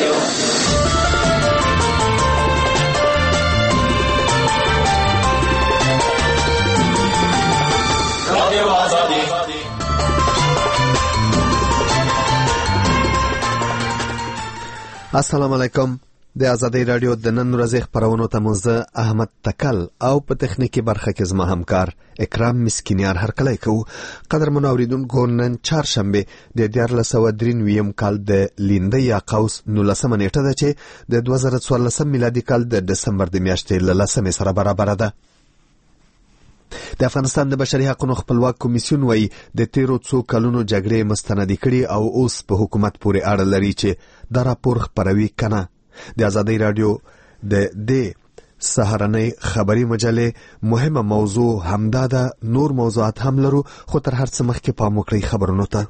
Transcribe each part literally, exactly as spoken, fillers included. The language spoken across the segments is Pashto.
رادیو رادیو آزادی. السلام علیکم. د آزادی رادیو د نن ورځې خپرونو ته مو زه احمد تکل او په تخنیکي برخه کې زما همکار اکرام مسکینیار هرکلی کوو. قدرمنو اوریدونکو، نن چهارشنبه د دیارلس سوه درې نویم کال د لینده یا قوس نولسمه نیټه ده چې د دوه زره څوارلسم میلادي کال د ډسمبر د میاشتې له لسمې سره برابره ده. د افغانستان د بشري حقوقو خپلواک کمیسیون وایي د تیرو څو کلونو جګړې مستندې کړي او اوس په حکومت پورې اړه لري چې دا راپور خپروي کنه. د آزادی رادیو د دې سهارنۍ خبري مجلې مهمه موضوع همدا ده. نور موضوعات هم لرو، خو تر هر څه مخکې پام وکړئ خبرونو ته.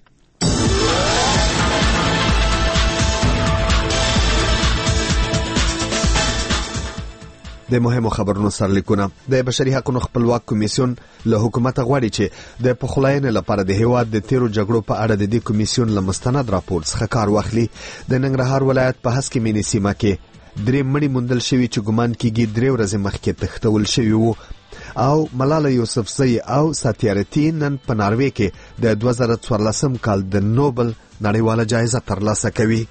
د مهمو خبرونو سرلیکونه. د بشري حقوقو خپلواک کمیسیون له حکومت غواړي چې د پخلاینې لپاره د هیواد د تیرو جګړو په اړه د دې کمیسیون له مستند راپور څخه کار واخلي. د ننګرهار ولایت په هسکې مینې سیمه کې درې مړي موندل شوي چې ګمان کېږي درې ورځې مخکې تښتول شوي وو، او ملاله یوسفزۍ او ساتیارتي نن په ناروې کې د دوه زره څوارلسم کال د نوبل نړیواله جایزه ترلاسه کوي.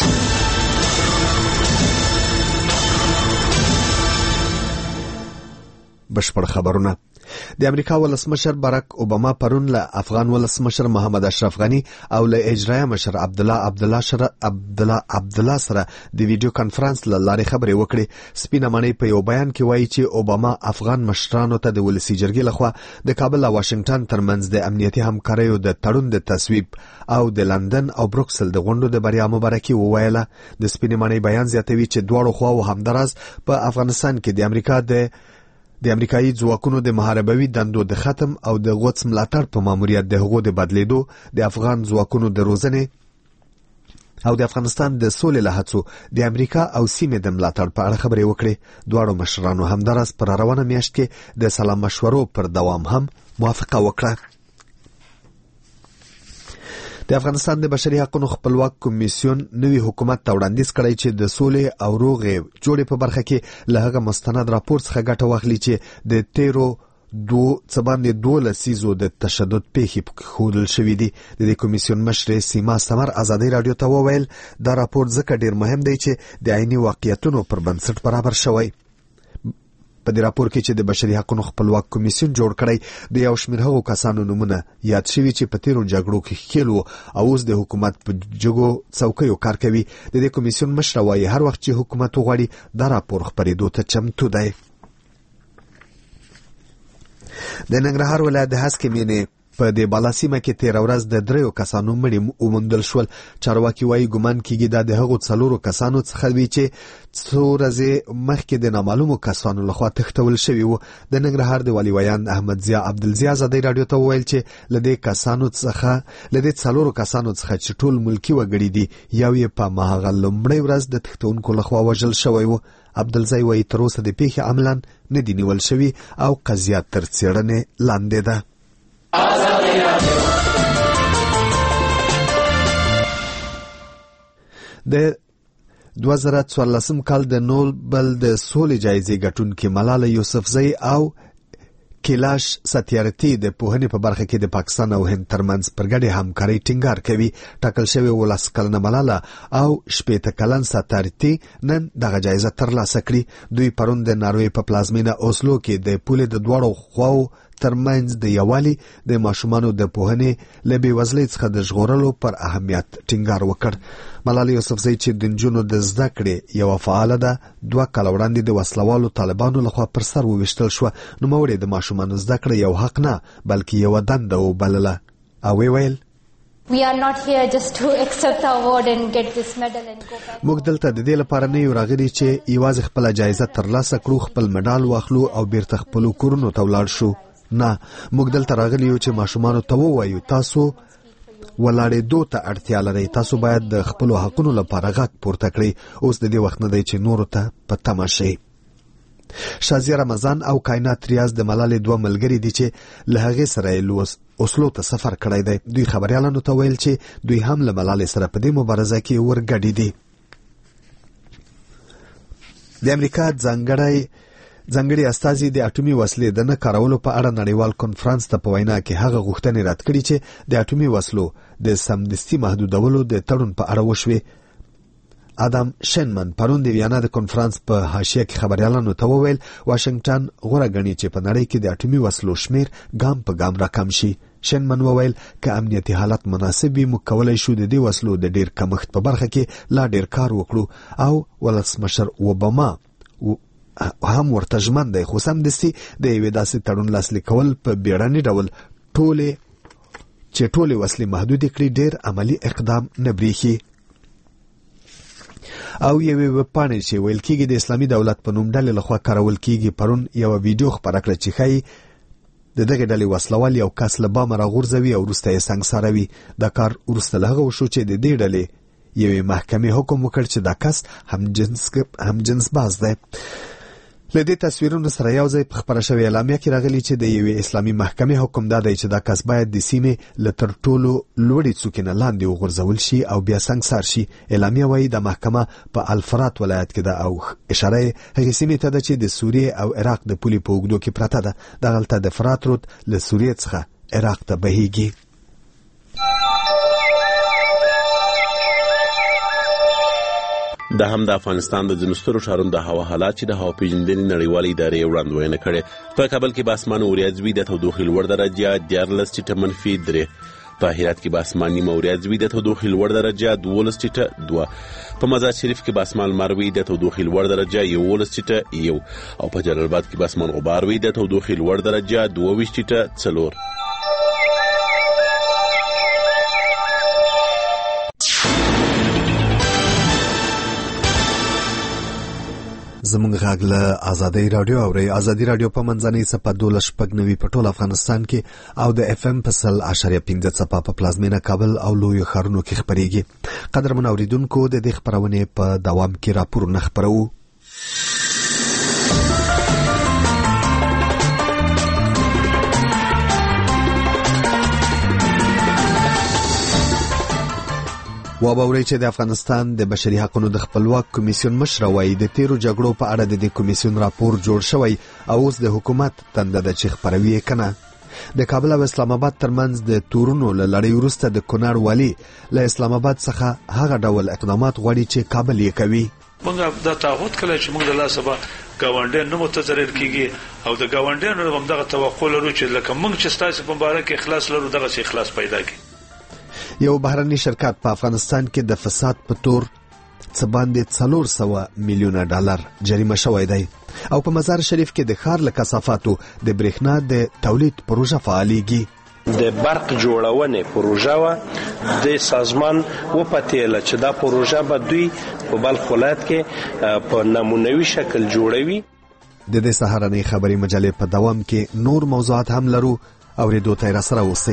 بشپړ خبرونه. د امریکا ولسمشر باراک اوباما پرون له افغان ولسمشر محمد اشرف غنی او له اجرایه مشر عبد الله عبد الله سره عبد الله عبد الله سره د ویډیو کانفرنس له لارې خبرې وکړې. سپینه ماڼۍ په یو بیان کې وایي چې اوباما افغان مشرانو ته د ولسی جرګې لخوا د کابل او واشنگټن ترمنځ د امنیتي همکاریو د تړون د تصویب او د لندن او بروکسل د غونډو د بریا مبارکي وویله. د سپینه ماڼۍ بیان زیاتوي چې دواړو خواو همدراز په افغانستان کې د امریکا د د امریکایي ځواکونو د محاربوي دندو د ختم او د غوڅ ملاتړ په ماموریت د هغو د بدلیدو، د افغان ځواکونو د روزنې او د افغانستان د سولې له هڅو د امریکا او سیمې د ملاتړ په اړه خبرې وکړې. دواړو مشرانو همداراز پر روانه میاشت کې د سلام مشورو پر دوام هم موافقه وکړه. د افغانستان د بشري حقوقو خپلواک کمیسیون نوی حکومت ته وړاندیز کړی چې د سولې او روغې جوړې په برخه کې له هغه مستند راپور څخه ګټه واخلي چې د تیرو دو څه باندې دوه لسیزو د تشدد پیښې ښودل شوي دي. د دې کمیسیون مشرې سیما سمر آزادی رادیو ته وویل دا راپور ځکه ډیر مهم دی چې د عیني واقعیتونو پر بنسټ برابر شوی. په دې راپور کې چې د بشري حقوقو خپلواک کمیسیون جوړ کړی د یو شمېر هغو کسانو نومونه یاد شوي چې په تیرو جګړو کې ښکېل وو او اوس د حکومت په جګو څوکیو کار کوي. د دې کمیسیون مشره وایي هر وخت چې حکومت وغواړي دا راپور خپرېدو ته چمتو دی. د ننګرهار ولایت د هسکې مینې په دې بالا سیمه کې تیر ورځ د دریو کسانو مړي وموندل شول. چارواکي وایي ګمان کېږي دا د هغو څلورو کسانو څخه وي چې څو ورځې مخکې د نامعلومو کسانو لخوا تښتول شوي وو. د ننګرهار د والي ویان احمد ضیا عبدالضیا آزادی رادیو ته وویل چې له دې کسانو څخه له دې څلورو کسانو څخه چې ټول ملکي وګړي دي، یو یې په مهغه لومړۍ ورځ د تښتونکو لخوا وژل شوی وو. عبدالضیا وایي تر اوسه د پیښې عملاً نه دي نیول شوي او قضیه تر څېړنې لاندې ده. د دوه زره څوارلسم کال د نوبل د سولې جایزې ګټونکي ملاله یوسفزۍ او کیلاش ساتیارتي د پوهنې په برخه کې د پاکستان او هند ترمنځ پر ګډې همکارۍ ټینګار کوي. ټاکل شوی ولس کلنه ملاله او شپېته کلن ساتیارتي نن دغه جایزه ترلاسه کړي. دوی پرون د ناروې په پلازمینه اوسلو کې د پولې د دواړو خواو ترمنځ د یووالي د ماشومانو د پوهنې له بېوزلۍ څخه د ژغورلو پر اهمیت ټینګار وکړ. ملاله یوسفزۍ چې د نجونو د زده کړې یوه فعاله ده، دوه کاله وړاندې د وسلوالو طالبانو لخوا پر سر وویشتل شوه. نوموړې د ماشومانو زده کړه یو حق نه بلکې یوه دنده وبلله او وی ویل We are not here just to accept the award and get this medal and go back. موږ دلته د دې لپاره نه یو راغلي چې یوازې خپله جایزه ترلاسه کړو، خپل مډال واخلو او بیرته خپلو کورونو ته ولاړ شو. نه، موږ دلته راغلي یو چې ماشومانو ته ووایو تاسو ولاړېدو ته اړتیا لرئ، تاسو باید د خپلو حقونو لپاره غږ پورته کړئ. اوس د دې وخت نه دی چې نورو ته په تمه شئ. شازیه رمضان او کائنات ریاض د ملالې دوه ملګري دي چې له هغې سره یې اوسلو ته سفر کړی دی. دوی خبریالانو ته ویل چې دوی هم له ملالې سره په دې مبارزه کې ورګډي دي. د امریکا ځانګړی ځانګړي استازي د اټومي وسلې د نه کارولو په اړه نړیوال کنفرانس ته په وینا کې هغه غوښتنې رد کړې چې د اټومي وسلو د سمدستي محدودولو د تړون په اړه وشوي. ادم شنمن پرون د ویانا د کنفرانس په حاشیه کې خبريالانو ته وویل واشنگټن غوړه غني چې په نړۍ کې د اټومي وسلو شمیر ګام په ګام راکم شي. شنمن وویل که امنیتي حالت مناسب وي موږ کولای شو د دې وسلو د ډیر کمښت په برخه کې لا ډیر کار وکړو او ولسمشر اوباما هم ورته ژمن دی، خو سمدستي د یوې داسې تړون لاسلیک کول په بیړني ډول ټولې چې ټولې وسلې محدود کړي ډیر عملی اقدام نه بریښي. او یوې وپاڼې چې ویل کېږي د اسلامي دولت په نوم ډلې لخوا کارول کېږي پرون یو ویډیو خپاره کړه چې ښایي د دغه ډلې وسلوال یو کس له بامه راغورځوي او وروسته یې سنګساروي. دا کار وروسته له هغه وشو چې د دې ډلې یوې محکمې حکم وکړ چې دا کس همجنس همجنس باز دی. له دې تصویرونو سره یو ځای په خبره شوې اعلامیه کې راغلی چې د یوې اسلامي محکمې حکم دا دی چې دا کس باید د سیمې له تر ټولو لوړې څوکې نه لاندې وغورځول شي او بیا سنګسار شي. اعلامیه وایي د محکمه په الفرات ولایت کې ده او اشاره هغې سیمې ته ده چې د سوریې او عراق د پولې په اوږدو کې پرته ده. دغلته د فرات رود له سوریې څخه عراق ته بهیږي. د هم د افغانستان د ځینو سترو ښارونو د هوا حالات چې د هوا پیژندنې نړیوالې ادارې وړاندوینه کړې. په کابل کې به اسمان وریځ وي، د تودوخې لوړ درجه دیارلس ټیټه منفي درې. په هرات کې به اسمان نیمه وریځ وي، د تودوخې لوړ درجه دولس ټیټه دوه. په مزار شریف کې به اسمان لمر وي، د تودوخې لوړ درجه یولس ټیټه یو. او په جلال آباد کې به اسمان غبار وي، د تودوخې لوړ درجه دوه ویشت ټیټه څلور. زمونږ غږ له آزادۍ رادیو اورئ. آزادۍ رادیو په منځنۍ څپه دولس شپږ نوي په ټول افغانستان کې او د اف ام په سل اشاریه پنځه څپه په پلازمینه کابل او لویو ښارونو کې خپریږي. قدرمن اوریدونکو د دې خپرونې په دوام کې راپورونه خپرو. وابوري چې د افغانستان د بشري حقوقو د خپلواک کمیسیون مشر وایي د تیرو جګړو په اړه د دې کمیسیون راپور جوړ شوی او اوس د حکومت تنده د چیخ پروي کنه. د کابل او اسلام آباد ترمنځ د تورونو له لړۍ وروسته د کونړ والی له اسلام آباد څخه هغه ډول اقدامات غواړي چې کابل یې کوي. موږ دا تعهد کړی چې موږ د لاسه به ګاونډیان نه متضرر کیږي او د ګاونډیانو هم دغه توقع لرو چې لکه موږ چې ستاسو په باره کې اخلاص لرو دغه څه اخلاص پیدا کړي. یو بهرني شرکت په افغانستان کې د فساد په تور څه باندې څلور سوه میلیونه ډالر جریمه شوی دی او په مزار شریف کې د ښار له کثافاتو د برېښنا د تولید پروژه فعالیږي. د برق جوړونې پروژه و د سازمان و پتیله چې دا پروژه به دوی په بلخ ولایت کې په نمونوي شکل جوړوي. د دې سهارنۍ خبري مجلې په دوام کې نور موضوعات هم لرو اوریدو ته را سره اوسئ.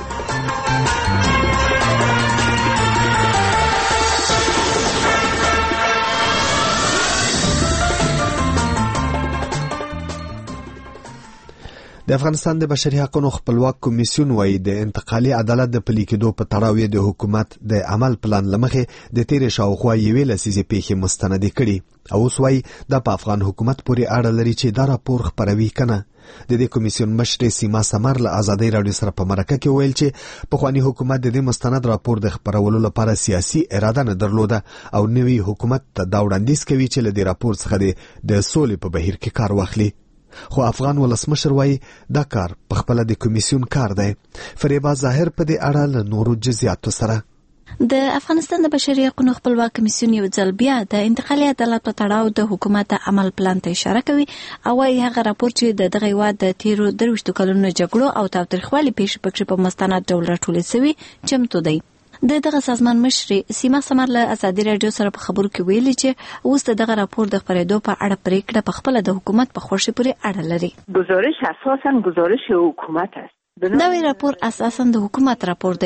د افغانستان د بشري حقوقو خپلواک کمیسیون وایي د انتقالي عدالت د پلي کېدو په تړاو د حکومت د عمل پلان لمخې د تیرې شاوخوا یوې لسیزې پیښې مستندې کړي او اوس وایي دا په افغان حکومت پورې اړه لري چې دا راپور خپروي کنه. د دې کمیسیون مشر سیما سمر له آزادۍ رادیو سره په مرکه کې ویل چې پخوانی حکومت د دې مستند راپور د خپرولو لپاره سیاسي اراده نه درلوده او نوی حکومت ته دا وړاندیز کوي چې له دې راپور څخه د سولې په بهیر کې کار واخلي. خو افغان ولسمشر وایي دا کار په خپل د کمیسیون کار دی. فریبا ظاهر په دې اړه له نورو جزئیاتو سره د افغانستان د بشري حقوقو خپلواک کمیسیون یو ځل بیا د انتقالي عدالت په تړاو د حکومت عمل پلان ته اشاره کوي او وايي هغه راپور چې د دغه هیواد د تیرو درویشتو کلونو جګړو او تاوتریخوالي پیښې پکې په مستند ډول راټول شوی چمتو دی. د دغه سازمان مشر سیما سمر له آزادۍ رادیو سره په خبرو کې ویلي چې اوس دغه راپور د خبرېدو په اړه پریکړه په خپل د حکومت په خوښه پورې اړه لري. گزارش اساساً گزارش حکومت است. دا وی راپور اساساً د حکومت راپور دی.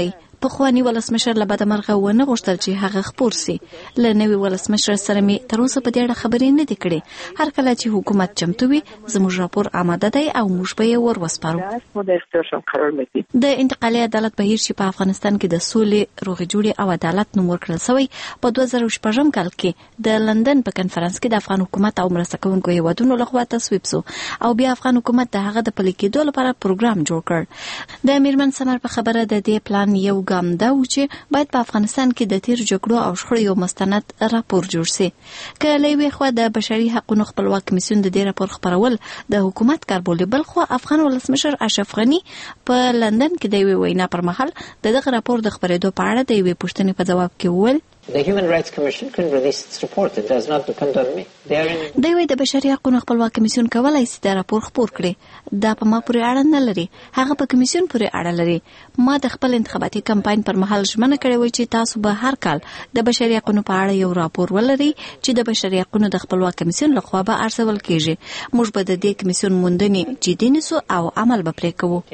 پخوانی ولسمشر له بده مرغه ونه غوښتل چې هغه خپور سي. له نوي ولسمشر سره می تر اوسه په دې اړه خبرې نه دي کړې. هر کله چې حکومت چمتو وي زموږ راپور آماده دی او موږ به یې ور وسپارو. د انتقالي عدالت بهیر چې په افغانستان کې د سولې، روغې جوړې او عدالت نوم ورکړل شوی په دوه زره شپږم کال کې د لندن په کنفرانس کې د افغان حکومت او مرسته کوونکو هیوادونو لخوا تصویب شو او بیا افغان حکومت د هغه د پلي کېدو لپاره پروګرام جوړ کړ. د میرمن سمر په خبره د دې پلان یو ګام دا و چې باید په افغانستان کې د تیر جګړو او شخړو یو مستند راپور جوړ شي. که له یوې خوا د بشري حقوقو خپلواک کمیسیون د دې راپور خپرول د حکومت کار بولي، بل خو افغان ولسمشر اشرف غني په لندن کې د یوې وینا پر مهال د دغه راپور د خبرېدو په اړه د یوې پوښتنې په جواب کې وویل The Human Rights Commission can release its report. It does not depend on me. د یوې د بشري حقوقو خپلواک کمیسیون کولای شي د راپور خپور کړي. دا په ما پورې اړه نه لري، هغه په کمیسیون پورې اړه لري. ما د خپل انتخاباتي کمپاین پر مهال ژمنه کړې و چې تاسو به هر کال د بشري حقوقو په اړه یو راپور ولرئ چې د بشري حقوقو د خپلواک کمیسیون لخوا به ارزول کیږي. موږ به د دې کمیسیون موندنې جدي نیسو او عمل به پرې کوو.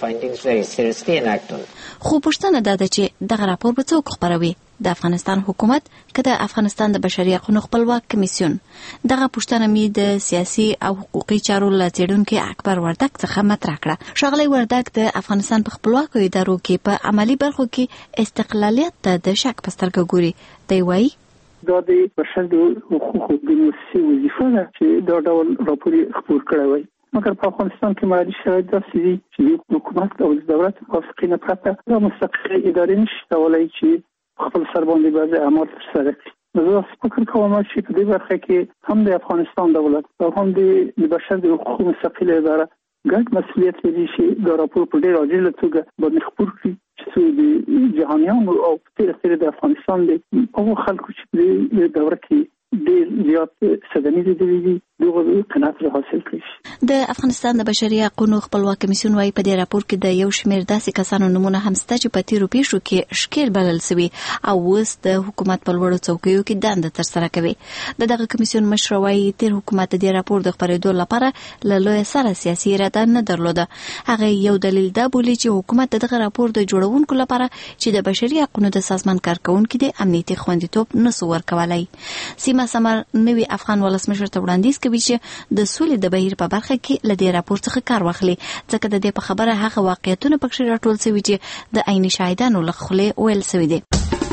خو پوښتنه دا ده چې دغه راپور به څوک خپروي؟ د افغانستان حکومت که د افغانستان د بشري حقوقو خپلواک کمیسیون؟ دغه پوښتنه مې د سیاسي او حقوقي چارو له څېړونکي اکبر وردګ څخه مطرح کړه. ښاغلی وردګ د افغانستان په خپلواکو ادارو کې په عملي برخو کې استقلالیت ته د شک په سترګه ګوري. دی وایي دا د بشري حقوقو د مؤسسې وظیفه ده چې دا ډول راپور خپور کړی وای. مګر په افغانستان کې مالي شرایط داسې دي چې حکومت او دولت موافقې نه پرته دا مستقلې ادارې نشي کولی چې خپل سر باندې بعضې اعمال ترسره کړي. زه فکر کوم چې په دې برخه کې هم د افغانستان دولت او هم د بشر د حقوقو مستقله اداره ګډ مسؤلیت لري چې دا راپور په ډېر عاجله توګه باندې خپور کړي چې د جهانیانو او په تېره د افغانستان د هغو خلکو چې په دې دوره کې ډېر زیات صدمې لیدلې دي دغه قناعت حاصل کړي. د افغانستان د بشري حقوقو خپلواک کمیسیون وايي په دې راپور کې د یو شمېر داسې کسانو نومونه هم شته چې په تیرو پیښو کې ښکېل بلل شوي او اوس د حکومت په لوړو څوکیو کې دنده ترسره کوي. د دغه کمیسیون مشر وايي تیر حکومت د دې راپور د خپرېدو لپاره له لوی سره سیاسي اراده نه درلوده. هغه یو دلیل دا بولي چې حکومت دغه راپور د جوړونکو لپاره چې د بشري حقوقو د سازمان کارکونکو د امنیتي خوندیتوب نسو ورکولای. سیمه سمر نوي افغان ولسمشر ته وړاندیز کوي چې د سولې د بهیر په برخه کې له دې راپور څخه کار واخلي، ځکه د دې په خبره هغه واقعیتونه پکې راټول شوي چې د عیني شاهدانو له خولې ویل شوي دي.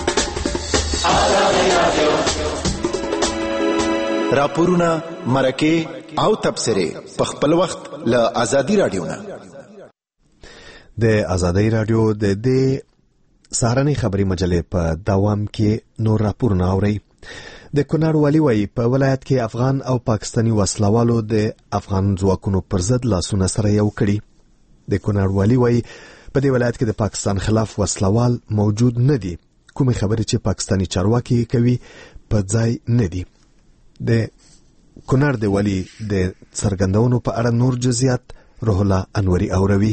راپورونه، مرکې او تبصرې په خپل وخت له ازادي رادیو نه. د ازادي رادیو د دې سهارنۍ خبري مجلې په دوام کې نور راپورونه اورئ. د کونړ والي وايي په ولایت کې افغان او پاکستاني وسلوالو د افغان ځواکونو پر ضد لاسونه سره یو کړي. د کونړ والي وايي په دې ولایت کې د پاکستان خلاف وسلوال موجود نه دي. کومې خبرې چې پاکستاني چارواکي کوي په ځای نه دي. د کونړ د والي د څرګندونو په اړه نور جزئیات روح الله انوري اوروي.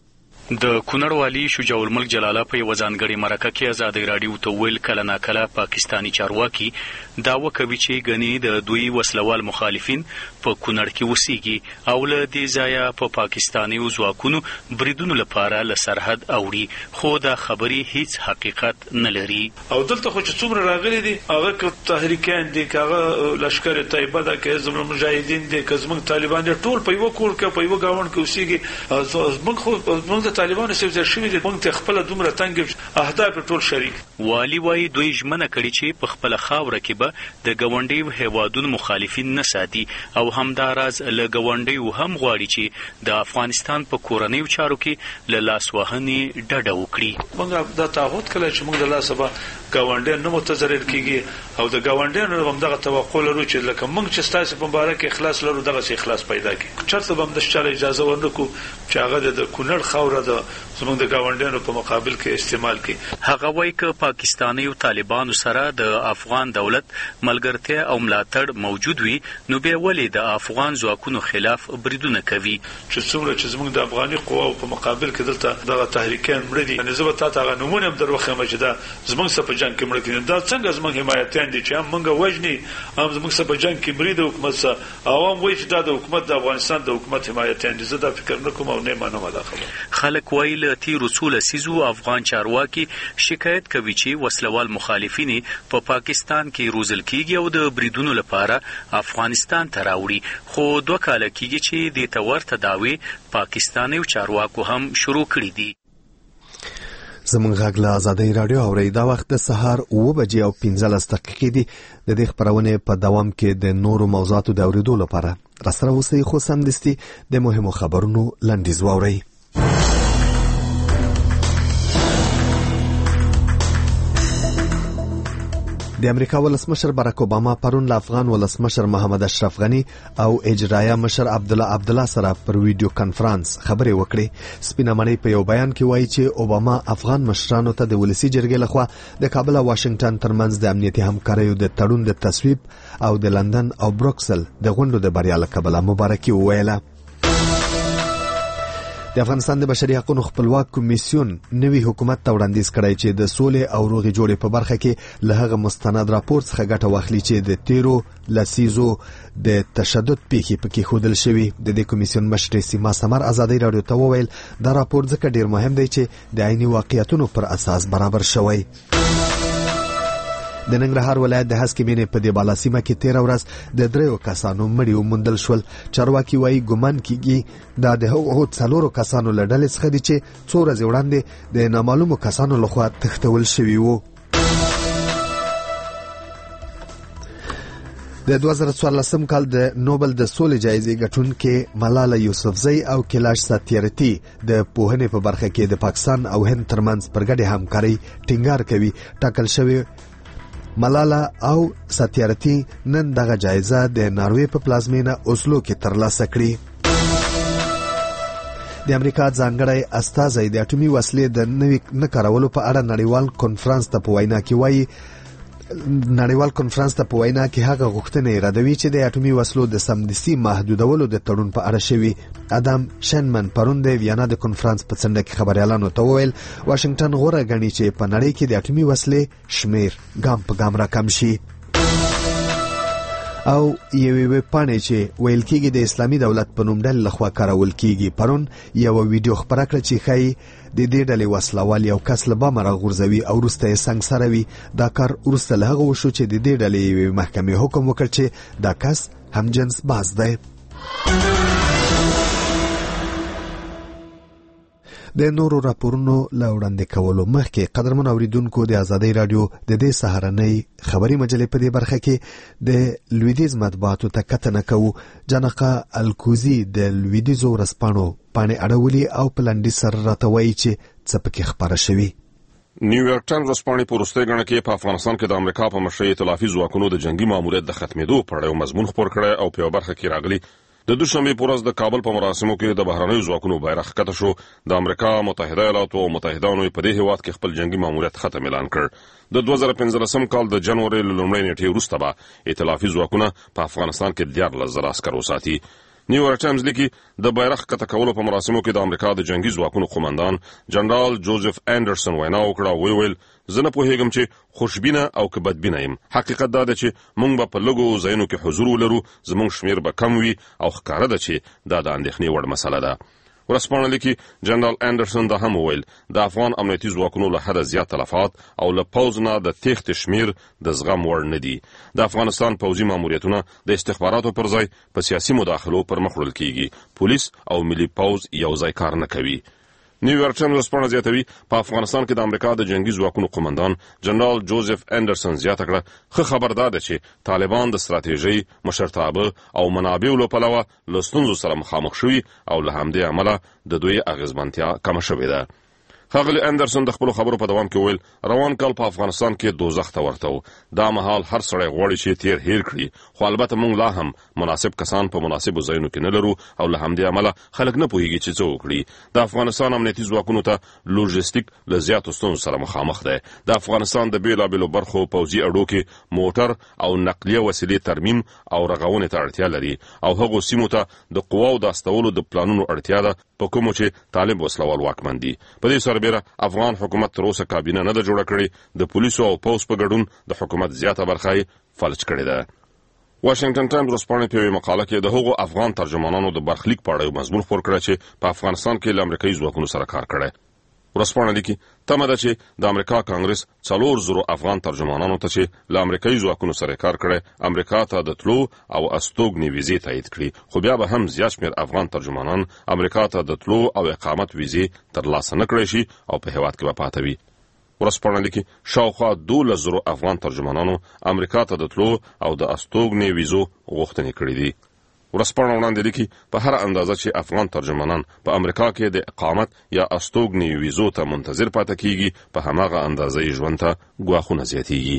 د کونړ والي شجاع الملک جلاله په یو ځانګړي مرکه کې ازادي رادیو ته ویل کله ناکله پاکستاني چارواکي دعوه کوي چې غني د دوی وسلوال مخالفین په کونړ کې وسیږي او له دې ځایه په پاکستاني ځواکونو بریدونو لپاره له سرحد اوړي، خو دا خبرې هیڅ حقیقت نه لري. او دلته خو چې څومره راغلي دي هغه که تحریکان دي، که هغه لشکر طیبه ده، که زموږ مجاهدین دي، که زموږ طالبان دي، ټول په یوه کور کې په یوه ګاونډ کې اوسیږي. موږ خو موږ د طالبانو سره ځای شوي دي، موږ ته خپله دومره تنګ اهداف ټول شریک. والي وايي دوی ژمنه کړې چې په خپله خاوره کې به د ګاونډیو هیوادونو مخالفین نه ساتي او همداراز له ګاونډیو هم غواړي چې د افغانستان په کورنیو چارو کې له لاسوهنې ډډه وکړي. موږ دا تعهد کړی چې موږ د لاسه به ګاونډیان نه متضرر کیږي او د ګاونډیانو هم دغه توقع لرو چې لکه موږ چې ستاسو په باره کې اخلاص لرو دغه اخلاص پیدا کړي. چېرته به هم د شاله اجازه ورنکو چې هغه د کونړ خاوره د زموږ د ګاونډیانو په مقابل کې استعمال کړي. هغه وایي که پاکستاني او طالبانو سره د افغان دولت ملګرتیا او ملاتړ موجود وي نو بیا ولې د افغان ځواکونو خلاف بریدونه کوي؟ چې څومره چې زموږ د افغاني قواو په مقابل کې دلته دغه تحریکان مړه دي، یعنې زه به تا ته هغه نومونه هم در وښیم چې دا زموږ سره په جنګ کې مړه کړي. دا څنګه زموږ حمایتیان دي چې هم موږ وژني هم زموږ سره په جنګ کې مړي د حکومت سره او هم وایي چې دا د حکومت د افغانستان د حکومت حمایتیان دي. زه دا فکر نه کوم او نه منم دا خبره. خلک وایي له تیرو څو لسیزو افغان چارواکي شکایت کوي چې وسلوال مخالفین په پاکستان کې روزل کیږي او د بریدونو لپاره افغانستان ته راوړي، خو دوه کاله کیږي چې د تورته داوی پاکستاني چارواکو هم شروع کړی دي. زمونږ غږ له ازادۍ راډیو اورئ. دا وخت د سهار اوه بجې او پنځلس دقیقې دي. د دې خپرونې په دوام کې د نورو موضوعاتو د اورېدو لپاره راسره اوسئ، خو سمدستي د مهمو خبرونو لنډیز واورئ. د امریکا ولسمشر باراک اوباما پرون له افغان ولسمشر محمد اشرف غنی او اجرایه مشر عبدالله عبدالله سره پر ویډیو کانفرنس خبرې وکړې. سپینه مڼۍ په یو بیان کې وایي چې اوباما افغان مشرانو ته د ولسی جرګې لخوا د کابل او واشنگټن ترمنځ د امنیتي همکاریو د تړون د تصویب او د لندن او بروکسل د غونډو د بریا له کبله مبارکي وویله. د افغانستان د بشري حقوقو خپلواک کمیسیون نوی حکومت ته وړاندیز کړی چې د سولې او روغې جوړې په برخه کې له هغه مستند راپور څخه ګټه واخلي چې د تیرو لسیزو د تشدد پیښې پکې ښودل شوي. د دې کمیسیون مشر سیما سمر ازادۍ راډیو ته وویل دا راپور ځکه ډیر مهم دی چې د عیني واقعیتونو پر اساس برابر شوی. د ننګرهار ولایت د هسکې مینې په دې بالا سیمه کې تیره ورځ د دریو کسانو مړي وموندل شول. چارواکي وایي ګمان کیږي دا د هغو څلورو کسانو له ډلې څخه دي چې څو ورځې وړاندې د نامعلومو کسانو لخوا تښتول شوي وو. د دوه زره څوارلسم کال د نوبل د سولې جایزې ګټونکې ملاله یوسفزۍ او کیلاش ساتیارتي د پوهنې په برخه کې د پاکستان او هند ترمنځ پر ګډې همکارۍ ټینګار کوي. ټاکل شوی ملاله او ساتیارتي نن دغه جایزه د ناروې په پلازمینه اوسلو کې ترلاسه کړې. د امریکا ځانګړی استازی د اټومي وسلې د نوي نه کارولو په اړه نړیوال کنفرانس ته په وینا کې وایي نړیوال کنفرانس ته په وینا کې هغه غوښتنې ردوي چې د اټومي وسلو د سمدستي محدودولو د تړون په اړه شوي. ادم شنمن پرون د ویانا د کنفرانس په څنډه کې خبريالانو ته وویل واشنگټن غوره غني چې په نړۍ کې د اټومي وسلې شمیر ګام په ګام راکم شي. او یوې وپانې چې ویل کېږي د اسلامي دولت په نوم ډلې لخوا کارول کېږي پرون یو ویډیو خپره کړه چې ښایي د دې ډلې وسلوال یو کس له بامه راغورځوي او وروسته یې سنګساروي. دا کار وروسته له هغه وشو چې د دې ډلې یوې محکمې حکم وکړ چې دا کس همجنس باز دی. د نورو راپورونو له وړاندې کولو مخکې قدرمن اوریدونکو د ازادۍ راډیو د دې سهارنۍ خبري مجلې په دې برخه کې د لویدیز مطبوعاتو ته کتنه کوو. جنقه الکوزي د لویدیزو ورځپاڼو پاڼې اړولي او په لنډي سر راته وایي چې څه پکې خپاره شوي. نیویارک ټایمز ورځپاڼې په وروستۍ ګڼه کې په افغانستان کې د امریکا په مشرۍ ائتلافي ځواکونو د جنگي ماموریت د ختمېدو په اړه یو مضمون خپور کړی او په یو برخه کې راغلي د دوشنبه په ورځ د کابل په مراسمو کې د بهرنیو ځواکونو بیرغ ښکته شو. د امریکا متحده ایالاتو او متحدانو په دې هیواد کې خپل جنگي ماموریت ختم اعلان کړ. د دوه زره پنځلسم کال د جنوري له لومړۍ نیټې وروسته به ائتلافي ځواکونه په افغانستان کې دیارلس زره عسکر وساتي. نیویارک ټایمز لیکي د بیرغ ښکته کولو په مراسمو کې د امریکا د جنگي ځواکونو قومندان جنرال جوزف انډرسن وینا وکړه او ویل زه نه پوهیږم چې خوشبینه او که بدبینه یم. حقیقت دا ده چې موږ به په لږو ځایونو کې حضور ولرو، زموږ شمیر به کم وي او ښکاره ده چې دا د اندېښنې وړ مسله ده. ورځپاڼه لیکي جنرال انډرسن دا هم وویل د افغان امنیتي ځواکونو له حده زیات تلفات او له پوځ نه د تېښتې شمیر د زغم وړ نه دي. د افغانستان پوځي ماموریتونه د استخباراتو پر ځای په سیاسي مداخلو پر مخ وړل کیږي. پولیس او ملي پوځ یو ځای کار نه کوي. نیویارک ټایمز ورځپاڼه زیاتوي په افغانستان کې د امریکا د جنگي ځواکونو قومندان جنرال جوزف انډرسن زیاته کړه ښه خبر دا ده چې طالبان د ستراتیژۍ مشرتابه او منابعو له پلوه له ستونزو سره مخامخ شوي او له همدې امله د دوی اغیزمنتیا کمه شوې ده. ښاغلي انډرسن د خپلو خبرو په دوام کې ویل روان کال په افغانستان کې دوزخ ته ورته و. دا مهال هر سړی غواړي چې تیر هیر کړي، خو البته موږ لا هم مناسب کسان په مناسبو ځایونو کې نه لرو او له همدې امله خلک نه پوهیږي چې څه وکړي. د افغانستان امنیتي ځواکونو ته لوژستیک له زیاتو ستونزو سره مخامخ دی. د افغانستان د بیلابیلو برخو پوځي اډو کې موټر او نقلیه وسیلې ترمیم او رغونې ته اړتیا لري او هغو سیمو ته د قواو د استولو د پلانونو اړتیا ده په کومو چې طالب وسلوال واکمن دي. په دې سربیره افغان حکومت تر اوسه کابینه نه ده جوړه کړې. د پولیسو او پوځ په ګډون د حکومت زیاته برخه فلج کړې ده. واشنگټن ټایمز ورځپاڼې په یوه مقاله کې د هغو افغان ترجمانانو د برخلیک په اړه یو مضمون خپور کړی چې په افغانستان کې له امریکایي ځواکونو سره کار کړی. ورځپاڼه لیکي تمه ده چې د امریکا کانګرس څلور زره افغان ترجمانانو ته چې له امریکایي ځواکونو سره کار کړی امریکا ته د تلو او استوګنې ویزې تایید کړي، خو بیا به هم زیات شمېر افغان ترجمانان امریکا ته د تلو او اقامت ویزې ترلاسه نه کړی شي او په هېواد کې به پاتې وي. ورځپاڼه لیکي شاوخوا دولس زره افغان ترجمانانو امریکا ته د تلو او د استوګنې ویزو غوښتنې کړې دي. ورځپاڼه وړاندې لیکي په هر اندازه چې افغان ترجمانان په امریکا کې د اقامت یا استوګنې ویزو ته منتظر پاتې کیږي، په هماغه اندازه یې ژوند ته ګواښونه زیاتېږي.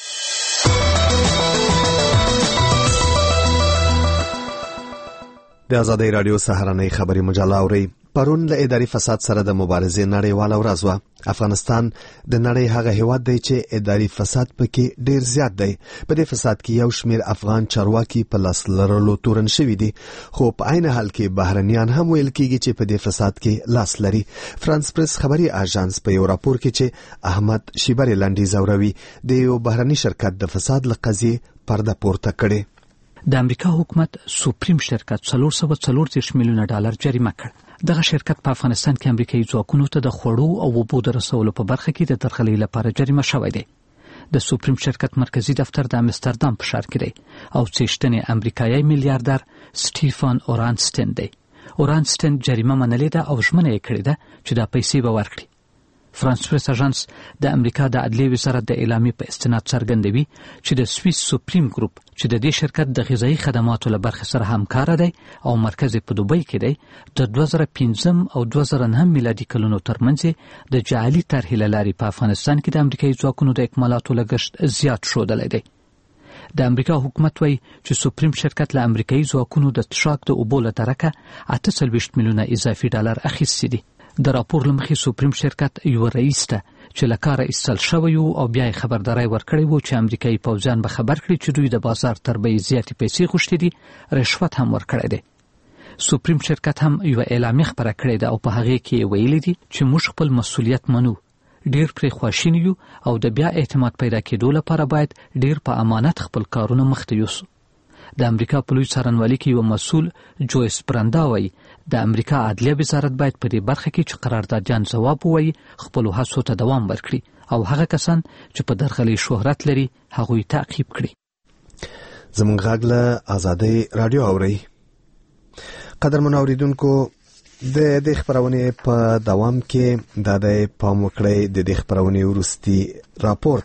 د ازادۍ راډیو سهارنۍ خبري مجله اوري. پرون له اداري فساد سره د مبارزې نړیواله ورځ وه. افغانستان د نړۍ هغه هیواد دی چې اداري فساد پکې ډیر زیات دی. په دې فساد کې یو شمیر افغان چارواکي په لاس لرلو تورن شوي دي، خو په عین حال کې بهرنیان هم ویل کیږي چې په دې فساد کې لاس لري. فرانس پریس خبري اژانس په یو راپور کې چې احمد شیبری لنډي زوروي د یو بهرني شرکت د فساد له قضیې پرده پورته کړي. د امریکا حکومت سوپریم شرکت څلور سوه څلور دېرش میلیونه ډالر جریمه کړ. دغه شرکت په افغانستان کې امریکایي ځواکونو ته د خوړو او اوبو د رسولو په برخه کې د درغلۍ لپاره جریمه شوی دی. د سوپریم شرکت مرکزی دفتر د امستردام په ښار کې دی او څښتنې امریکایي میلیاردر سټیفن اورانسټین دی. اورانسټین جریمه منلې ده او ژمنه یې کړې ده چې دا پیسې به ورکړي. فرانس پریس اژانس د امریکا د عدلیې وزارت د اعلامیې په استناد څرګندوي چې د سویس سوپریم ګروپ چې د دې شرکت د غذایي خدماتو له برخې سره همکاره دی او مرکز یې په دوبۍ کې دی، د دوه زره پنځم او دوه زره نهم میلادي کلونو ترمنځ د جعلي طرحې له لارې په افغانستان کې د امریکایي ځواکونو د اکمالاتو لګښت زیات ښودلی دی. د امریکا حکومت وایي چې سوپریم شرکت له امریکایي ځواکونو د څښاک د اوبو له درکه اته څلوېښت میلیونه اضافي ډالر اخیستي دي. د راپور له مخې سوپریم شرکت یو رئیس ته چې له کاره ایستل شوی و او بیا یې خبرداری ورکړی و چې امریکایي پوځیان به خبر کړي چې دوی د بازار تر بیې زیاتې پیسې غوښتي دي، رشوت هم ورکړی دی. سوپریم شرکت هم یو اعلامیه خپره کړې ده او په هغې کې یې ویلي دي چې موږ خپل مسؤلیت منو، ډیر پرې خواشیني یو او د بیا اعتماد پیدا کېدو لپاره باید ډیر په امانت خپل کارونه مخته یوسو. د امریکا په لوی څارنوالۍ کې یو مسؤل جویس برندا وایي د امریکا عدلیه وزارت باید په دې برخه کې چې قراردادیان ځواب ووایي خپلو هڅو ته دوام ورکړي او هغه کسان چې په درغلۍ شهرت لري هغوی تعقیب کړي. زموږ غږ له ازادۍ راډیو اورئ. قدرمنو اوریدونکو، د دې خبرونې په دوام کې د دې پام وکړئ د دې خبرونې وروستي راپور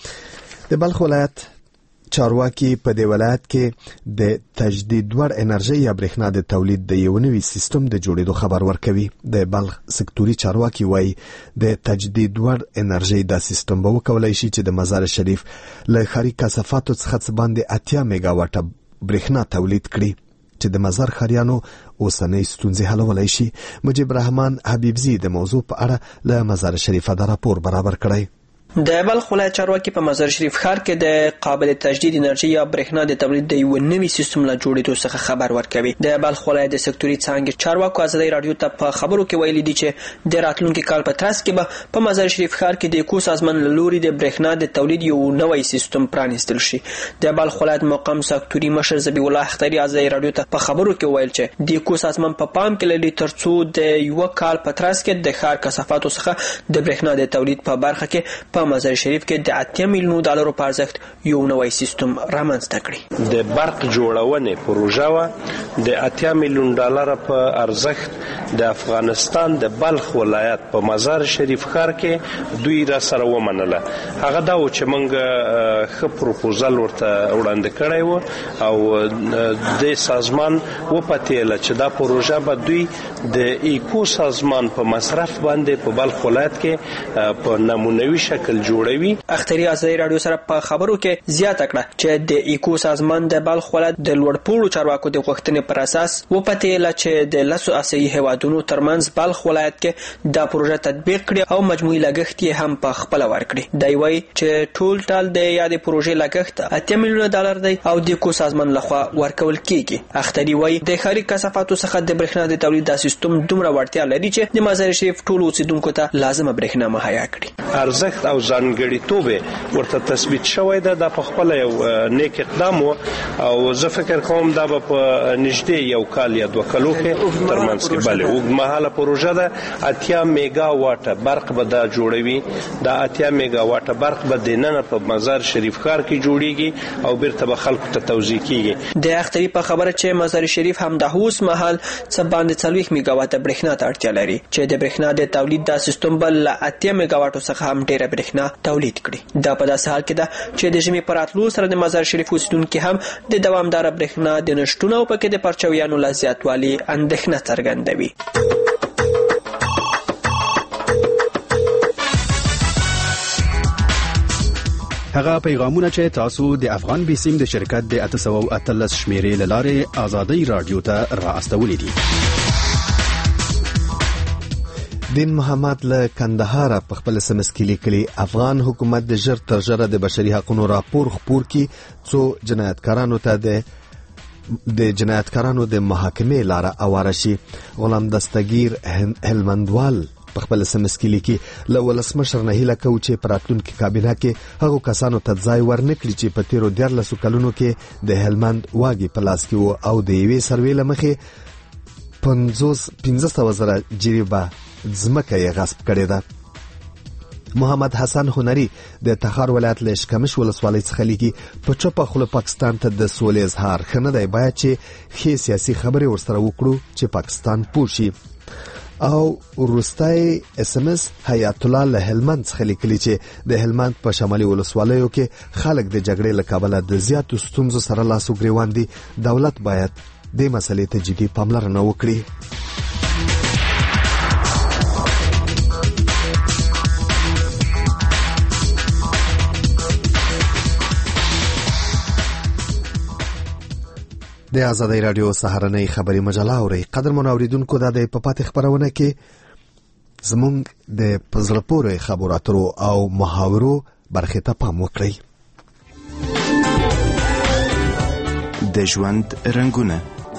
ته. د بلخ ولایت چارواکي په دې ولایت کې د تجدید ور انرژي یا برېښنا د تولید د یو نوي سیستم د جوړېدو خبر ورکوي. د بلخ سکتوري چارواکي وایي د تجدید ور انرژي دا سیستم به وکولای شي چې د مزار شریف له ښاري کثافاتو څخه څه باندې اتیا میگا واټه برېښنا تولید کړي چې د مزار ښاریانو اوسنۍ ستونزې حلولی شي. مجيب رحمان حبیبزي د موضوع په اړه له مزار شریفه د راپور برابر کړی. د بلخ ولایت چارواکي په مزار شریف ښار کې د قابل تجدید انرژي یا برېښنا د تولید د یو نوي سیستم له جوړېدو څخه خبر ورکوي. د بلخ ولایت د سکتوري څانګې چارواکو ازادۍ راډیو ته په خبرو کې ویلي دي چې د راتلونکي کال په ترڅ کې به په مزار شریف ښار کې د اکو سازمان له لوري د برېښنا د تولید یو نوی سیستم پرانیستل شي. د بلخ ولایت مقام سکتوري مشر ذبیح الله اختري ازادۍ راډیو ته په خبرو کې ویل چې د اکو سازمان په پام کې لري ترڅو د یو کال په ترڅ کې د ښار کثافاتو څخه د برېښنا د تولید په برخه کې په مزار شریف کې د اتیا میلیونو ډالرو په ارزښت یو نوی سیستم رامنځته کړي. د برق جوړونې پروژه و د اتیا میلیون ډالر په ارزښت د افغانستان د بلخ ولایت په مزار شریف ښار کې دوی را سره ومنله. هغه دا و چې موږ ښه پروپوزل ورته وړاندې کړی و او د سازمان وپتېله چې دا پروژه به دوی د ایکو سازمان په مصرف باندې په بلخ ولایت کې په نمونوي شکل جوړوي. اختری ازادۍ راډیو سره په خبرو کې زیاته کړه چې د ایکو سازمان د بلخ ولایت د لوړپوړو چارواکو د غوښتنې پر اساس وپتېله چې د لسو اسیایي هیوادونو ترمنځ بلخ ولایت کې دا پروژه تطبیق کړي او مجموعي لګښت یې هم په خپل ورکړي. دی وايي چې ټول ټال د یادې پروژې لګښت اتیا میلیونه ډالر دی او د ایکو سازمان لخوا ورکول کیږي. اختری وايي د ښاري کثافاتو څخه د برېښنا د تولید دا سیستم دومره وړتیا لري چې د مزار شریف ټول اوسیدونکو ته لازمه برېښنا مهیا کړي. ارزښت او ځانګړي توبه ورته تثبیت شوی ده د خپل یو نیک اقدام او زه فکر کوم دا په نږدې یو کال یا دوه کالو کې ترمنځ کې بل اوږدمهاله پروژه ده. اتیا میگا واټ برق به دا جوړوي. دا اتیا میگا واټ برق به د نن په مزار شریف ښار کې جوړیږي او بیرته به خلکو ته توزیع کیږي. د اختری په خبره چې مزار شریف هم د هوس محل څه باندې څلوېښت میگا واټ برېښنا ته اړتیا لري چې د برېښنا د تولید د سیستم بل اتیا میگا واټو څخه هم ډیره برېښنا تولید کړي. دا په داسې حال کې ده چې د ژمي پر راتلو سره د مزار شریف اوسیدونکي هم د دوامداره برېښنا د نشټون او پکې د پرچاویانو له زیاتوالي اندېښنه څرګندوي. هغه پیغامونه چې تاسو د افغان بیسیم د شرکت د اته سوه او اتلس شمیرې له لارې آزادۍ رادیو ته را استولې دي. دین محمد له کندهار په خپل سمس کې لیکلي افغان حکومت د ژر تر ژره د بشري حقوقو راپور خپور کی څو جنایتکارانو ته د د جنایتکارانو د محاکمې لاره اواره شي. غلام دستگیر هلمندوال په خپل سمس کې لیکي له ولسمشر نه هیله کوي چې پراتلونکو کابینه کې هغو کسانو ته ځای ورنکړي چې په تیرو دیارلسو کلونو کې د هلمند واګي په لاس کې وو او د یوې سروې له مخې پنځه سوه زره جریبه ځمکه یې غصب کړې ده. محمد حسن هنری د تخار ولایت له شکمش ولسوالۍ څخه لیکي په چوپه خوله پاکستان ته د سولې اظهار ښه نه دی، باید چې ښې سیاسي خبرې ورسره وکړو چې پاکستان پوه شي. او وروستی اس ام اس حیات الله له هلمند څخه لیکلي چې د هلمند په شمالي ولسوالیو کې خلک د جګړې له کبله د زیاتو ستونزو سره لاس و ګریوان دي. دولت باید دې مسلې ته جدي پاملرنه وکړي. د آزادۍ رادیو سهارنۍ خبري مجله اوري. قدرمن اوریدونکو دا د پپاتې خبرونه کې زمونږ د پزړه پورې خبرو اترو او محاورو برخې ته پام وکړئ. د ژوند رنگونه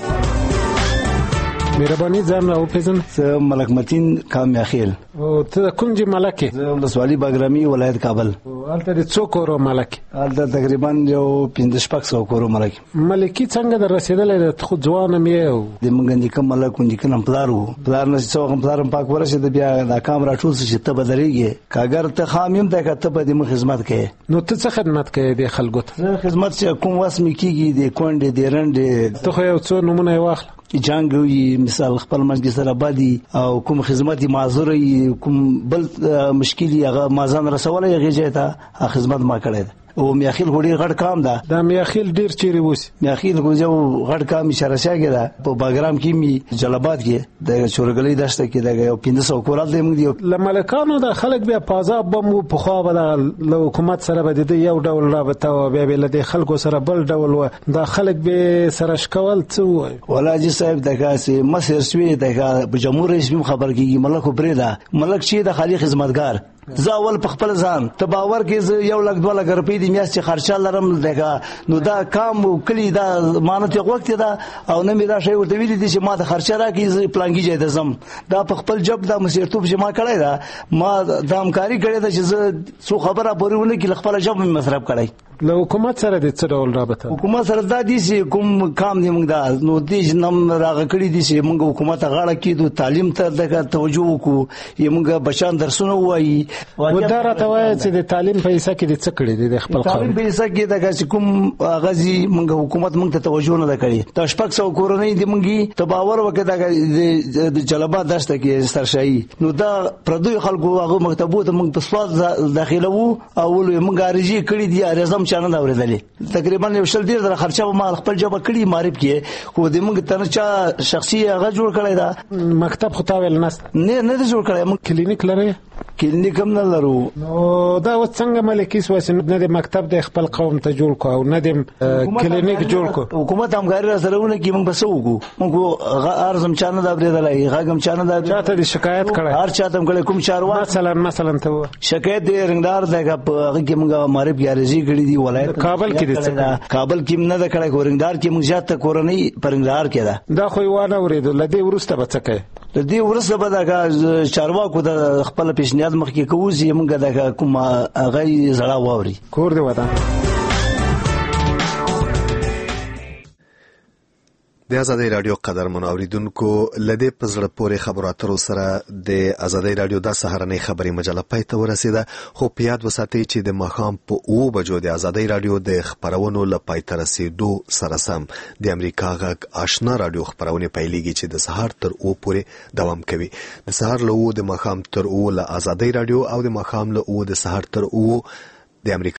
مهرباني ځان راو پیژن. زه ملک متین کامیاخیل. او ته کوم ځای ملک؟ زه ولسوالي باګرامي ولایت کابل. هلته د څو کورو ملک؟ هلته تقریبا یو پنځه شپږ سوه کورو ملک. ملکي څنګه در رسېدلی ده؟ ته خو ځوان هم یې. د موږ نیکه ملک و نیکه هم پلار و. پلار نه چې څه وخت پلار هم پاک ورسېده بیا دا کام راټول شي چې ته به درېږې که اګر ته خام یم دی که ته به د موږ خدمت کوې. نو ته څه خدمت کوې د خلکو ته؟ زه خدمت چې کوم وس مې کېږي د کونډې د رنډې. ته خو یو څو نومونه یې واخله. جنگ وي مثال خپل منځ سره بادي او کوم خدمت معذور کوم بل مشکل هغه مازن رسول یې غیږه ته خدمت ما کړی ده. او میاخیل ډیر غټ کام ده. دا میاخیل ډیر چیرې وسی؟ میاخیل کوجو غټ کام اشاره شاګه ده په باګرام کې می جلبات کې د چورګلې دشته کې د یو پنځه سوه کورال دی موږ دی لملکانو د خلک بیا پازاب بم په خو به د حکومت سره به د یو ډول رابطه او بیا به د خلکو سره بل ډول و د خلک به سره شکول څه وای. ولاجی صاحب دغه سي مسر سوي دغه جمهور رئیس خبر کیږي ملک پرېدا ملک شي د خالي خدمتګار. زه اول په خپل ځان ته باور کې یو لک دوه لک روپۍ د میاشتې خرچه لرم دغه نو دا کام کلی دا مانته وخت دا او نه مې دا شی ورته ویلي دي چې ما د خرچه راکې پلانګي ځای ته ځم دا په خپل جب دا مسیرتوب چې ما کړی دا ما د همکاري کړې ده چې زه څو خبره پورې ونه کې خپل جب مې مصرف کړی. له حکومت سره د څه ډول رابطه؟ حکومت سره دا دي چې کوم کام دی موږ دا نو دې نم راغ کړی دي چې موږ حکومت غاړه کېدو تعلیم ته د توجه وکړو یې موږ بچان درسونه وایي. ودا راته وایي چې د تعلیم پیسې کې د څه کړی دي د خپل قانون پیسې کې د کوم غزي موږ حکومت موږ ته توجه نه کړی. د شپږ سوه کورنۍ دی موږ ته باور وکړه د جلبات دشته کې سرشایي نو دا پردوی خلکو هغه مکتبو ته موږ په سواد داخله وو او موږ ارزي کړی دی ارزم چانه دا ورېدلې تقریبا یو شل ډیر در خرچه ما خپل جواب کړی معرف کې خو د موږ تر چا شخصي هغه جوړ کړی دا مکتب خو تا ویل نه نه نه جوړ کړی موږ کلینیک لري کلینیک هم نه لرو. نو دا و څنګه ملکی سوس نه د مکتب د خپل قوم ته جوړ کو او نه د کلینیک جوړ کو حکومت همکاري سره ونه کې موږ بسو وګو موږ ارزم چانه دا ورېدلې هغه چانه دا چاته د شکایت کړه هر چاته کړه کوم چاروا مثلا مثلا ته شکایت دی رنگدار دغه هغه کې موږ معرف یارزي کړی دی ولایت کابل کې دي کابل کې نه د کړه کورنګدار کې موږ ځات کورنۍ پرنګدار کې دا دا خو یوانه ورېدل لدی ورسته بچکه د دې ورسره به دا چارواکو د خپل پیشنهاد مخکې کوو چې موږ د کوم هغه زړه واوري. کور دی وطن. د ازادۍ رادیو قدرمن اوریدونکو لدې پزړه پورې خبرو اترو سره د ازادۍ رادیو د سهارنۍ خبري مجله پای ته ورسیده. خو په یاد وساتئ چې د ماښام په اوه بجو د ازادۍ رادیو د خبرونو له پای ته رسیدو سره سم د امریکا غږ آشنا رادیو خبرونه پیلېږي چې د سهار تر اوه پورې دوام کوي. د سهار له اوه د ماښام تر اوه له ازادۍ رادیو او د ماښام له اوه د سهار تر اوه د امریکا